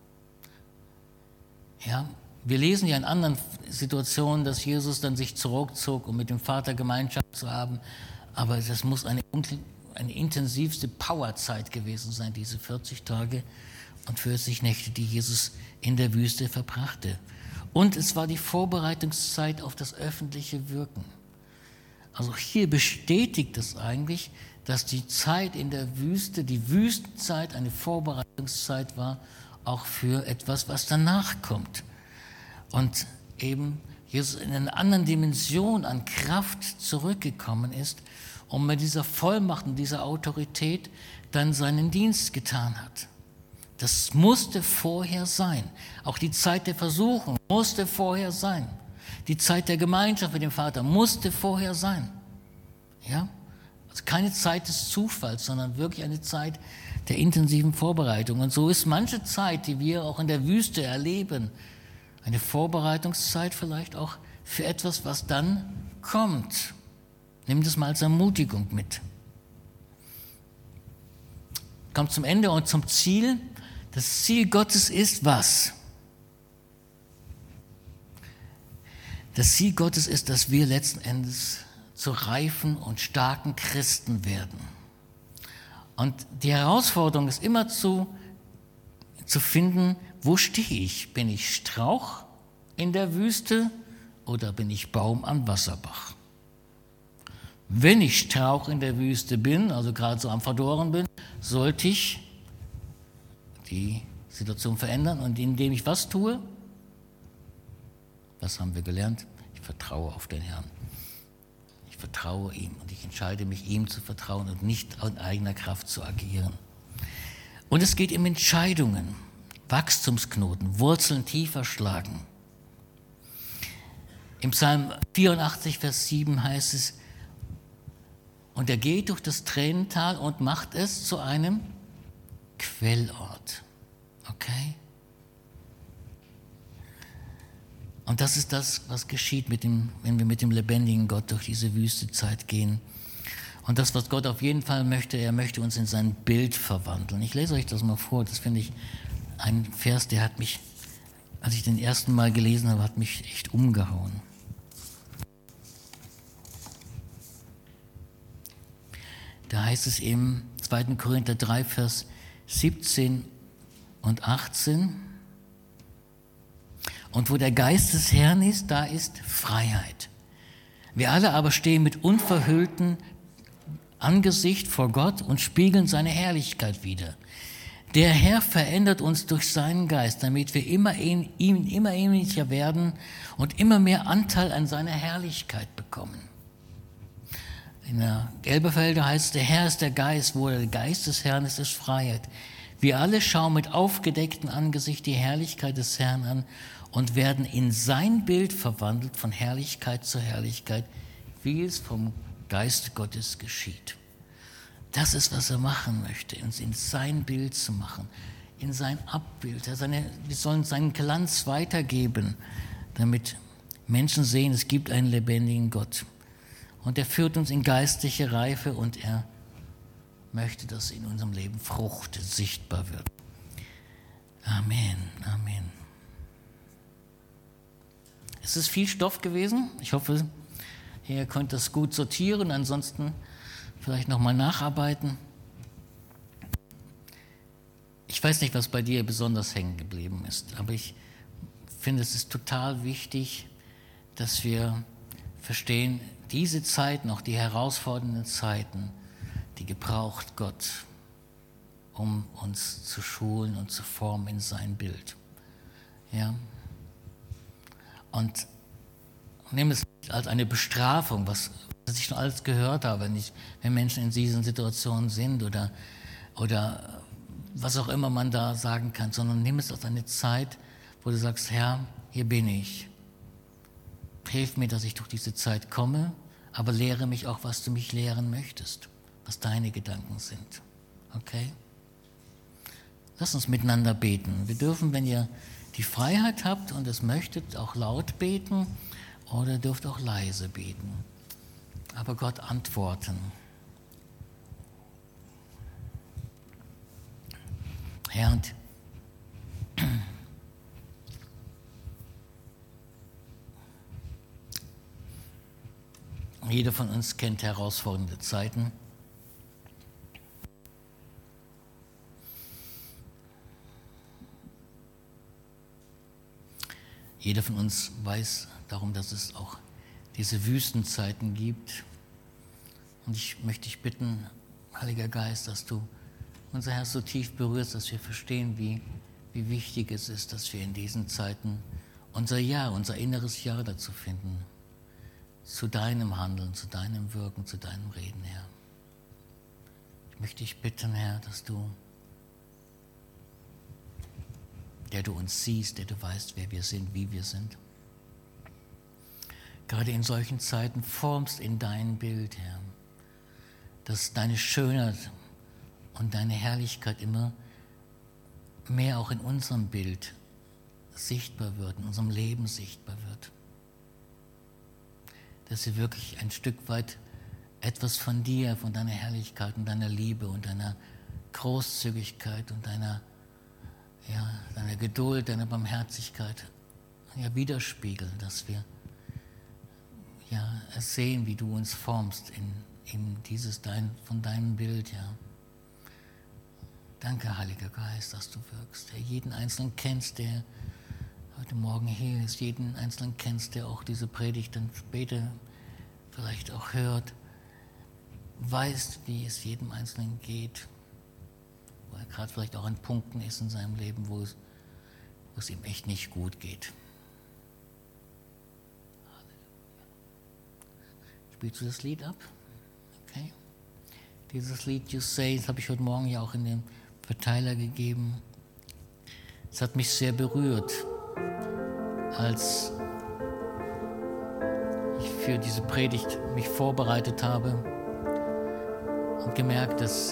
Ja, wir lesen ja in anderen Situationen, dass Jesus dann sich zurückzog, um mit dem Vater Gemeinschaft zu haben. Aber das muss eine, eine intensivste Powerzeit gewesen sein, diese vierzig Tage und vierzig Nächte, die Jesus in der Wüste verbrachte. Und es war die Vorbereitungszeit auf das öffentliche Wirken. Also hier bestätigt es eigentlich, dass die Zeit in der Wüste, die Wüstenzeit, eine Vorbereitungszeit war, auch für etwas, was danach kommt. Und eben Jesus in einer anderen Dimension an Kraft zurückgekommen ist und mit dieser Vollmacht und dieser Autorität dann seinen Dienst getan hat. Das musste vorher sein. Auch die Zeit der Versuchung musste vorher sein. Die Zeit der Gemeinschaft mit dem Vater musste vorher sein. Ja? Also keine Zeit des Zufalls, sondern wirklich eine Zeit der intensiven Vorbereitung. Und so ist manche Zeit, die wir auch in der Wüste erleben, eine Vorbereitungszeit vielleicht auch für etwas, was dann kommt. Nimm das mal als Ermutigung mit. Kommt zum Ende und zum Ziel. Das Ziel Gottes ist was? Das Ziel Gottes ist, dass wir letzten Endes zu reifen und starken Christen werden. Und die Herausforderung ist immer zu, zu finden, wo stehe ich? Bin ich Strauch in der Wüste oder bin ich Baum am Wasserbach? Wenn ich Strauch in der Wüste bin, also gerade so am Verdoren bin, sollte ich die Situation verändern. Und indem ich was tue, was haben wir gelernt? Ich vertraue auf den Herrn. Ich vertraue ihm und ich entscheide mich, ihm zu vertrauen und nicht in eigener Kraft zu agieren. Und es geht um Entscheidungen, Wachstumsknoten, Wurzeln tiefer schlagen. Im Psalm vierundachtzig, Vers sieben heißt es, und er geht durch das Tränental und macht es zu einem Quellort. Okay? Und das ist das, was geschieht, mit dem, wenn wir mit dem lebendigen Gott durch diese Wüstezeit gehen. Und das, was Gott auf jeden Fall möchte, er möchte uns in sein Bild verwandeln. Ich lese euch das mal vor, das finde ich ein Vers, der hat mich, als ich den ersten Mal gelesen habe, hat mich echt umgehauen. Da heißt es im zweiten Korinther drei, Vers siebzehn und achtzehn, und wo der Geist des Herrn ist, da ist Freiheit. Wir alle aber stehen mit unverhülltem Angesicht vor Gott und spiegeln seine Herrlichkeit wider. Der Herr verändert uns durch seinen Geist, damit wir immer ihm immer ähnlicher werden und immer mehr Anteil an seiner Herrlichkeit bekommen. In der Elberfelder heißt es, der Herr ist der Geist, wo der Geist des Herrn ist, ist Freiheit. Wir alle schauen mit aufgedecktem Angesicht die Herrlichkeit des Herrn an und werden in sein Bild verwandelt von Herrlichkeit zu Herrlichkeit, wie es vom Geist Gottes geschieht. Das ist, was er machen möchte, uns in sein Bild zu machen, in sein Abbild. Seine, wir sollen seinen Glanz weitergeben, damit Menschen sehen, es gibt einen lebendigen Gott. Und er führt uns in geistliche Reife und er möchte, dass in unserem Leben Frucht sichtbar wird. Amen, Amen. Es ist viel Stoff gewesen. Ich hoffe, ihr könnt das gut sortieren, ansonsten vielleicht nochmal nacharbeiten. Ich weiß nicht, was bei dir besonders hängen geblieben ist, aber ich finde, es ist total wichtig, dass wir verstehen, diese Zeiten, auch die herausfordernden Zeiten, die gebraucht Gott, um uns zu schulen und zu formen in sein Bild. Ja? Und nehme es nicht als eine Bestrafung, was, was ich schon alles gehört habe, nicht, wenn Menschen in diesen Situationen sind oder, oder was auch immer man da sagen kann, sondern nimm es als eine Zeit, wo du sagst, Herr, hier bin ich. Hilf mir, dass ich durch diese Zeit komme, aber lehre mich auch, was du mich lehren möchtest, was deine Gedanken sind. Okay? Lass uns miteinander beten. Wir dürfen, wenn ihr die Freiheit habt und es möchtet, auch laut beten oder dürft auch leise beten. Aber Gott antworten. Herr, und jeder von uns kennt herausfordernde Zeiten. Jeder von uns weiß darum, dass es auch diese Wüstenzeiten gibt. Und ich möchte dich bitten, Heiliger Geist, dass du unser Herz so tief berührst, dass wir verstehen, wie, wie wichtig es ist, dass wir in diesen Zeiten unser Ja, unser inneres Ja dazu finden. Zu deinem Handeln, zu deinem Wirken, zu deinem Reden, Herr. Ich möchte dich bitten, Herr, dass du, der du uns siehst, der du weißt, wer wir sind, wie wir sind, gerade in solchen Zeiten formst in dein Bild, Herr, dass deine Schönheit und deine Herrlichkeit immer mehr auch in unserem Bild sichtbar wird, in unserem Leben sichtbar wird. Dass wir wirklich ein Stück weit etwas von dir, von deiner Herrlichkeit und deiner Liebe und deiner Großzügigkeit und deiner, ja, deiner Geduld, deiner Barmherzigkeit ja, widerspiegeln, dass wir ja, sehen, wie du uns formst in, in dieses dein, von deinem Bild. Ja. Danke, Heiliger Geist, dass du wirkst, der jeden Einzelnen kennst, der heute Morgen hier ist, jeden Einzelnen kennst, der auch diese Predigt dann später vielleicht auch hört, weißt, wie es jedem Einzelnen geht, wo er gerade vielleicht auch an Punkten ist in seinem Leben, wo es, wo es ihm echt nicht gut geht. Spielst du das Lied ab? Okay. Dieses Lied You Say, das habe ich heute Morgen ja auch in den Verteiler gegeben. Es hat mich sehr berührt, als ich für diese Predigt mich vorbereitet habe und gemerkt, dass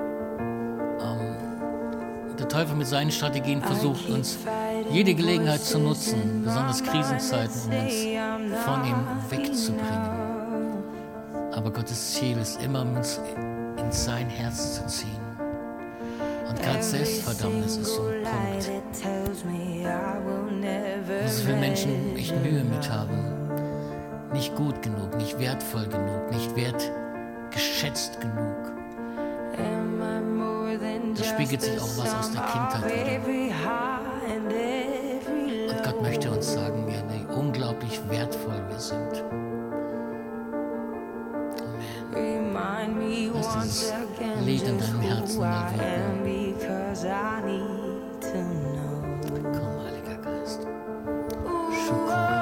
ähm, der Teufel mit seinen Strategien versucht, uns jede Gelegenheit zu nutzen, besonders Krisenzeiten, um uns von ihm wegzubringen. Aber Gottes Ziel ist immer, uns in sein Herz zu ziehen. Und gerade Selbstverdammnis ist so ein Punkt, wo so viele Menschen echt Mühe mit haben. Nicht gut genug, nicht wertvoll genug, nicht wertgeschätzt genug. Das spiegelt sich auch was aus der Kindheit wieder. Und Gott möchte uns sagen, wie unglaublich wertvoll wir sind. Amen. Lass dieses Lied in deinem Herzen mal wirken. Komm, Heiliger Geist. Shukra.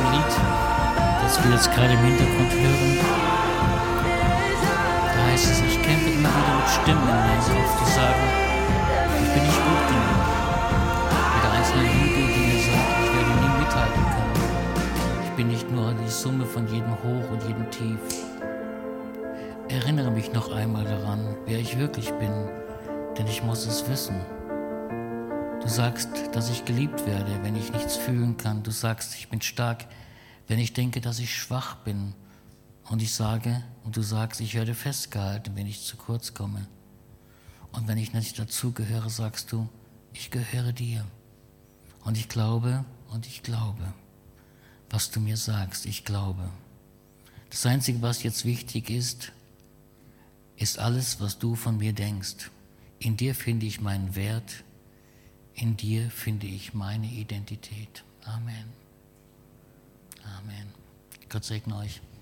Lied, das wir jetzt gerade im Hintergrund hören, da heißt es, ich kämpfe immer wieder mit Stimmen in meinem Kopf, die sagen, ich bin nicht gut genug. Mit einzelnen Lüge, die mir sagt, ich werde nie mithalten können. Ich bin nicht nur die Summe von jedem Hoch und jedem Tief. Erinnere mich noch einmal daran, wer ich wirklich bin, denn ich muss es wissen. Du sagst, dass ich geliebt werde, wenn ich nichts fühlen kann. Du sagst, ich bin stark, wenn ich denke, dass ich schwach bin. Und ich sage, und du sagst, ich werde festgehalten, wenn ich zu kurz komme. Und wenn ich nicht dazugehöre, sagst du, ich gehöre dir. Und ich glaube, und ich glaube, was du mir sagst, ich glaube. Das Einzige, was jetzt wichtig ist, ist alles, was du von mir denkst. In dir finde ich meinen Wert, in dir finde ich meine Identität. Amen. Amen. Gott segne euch.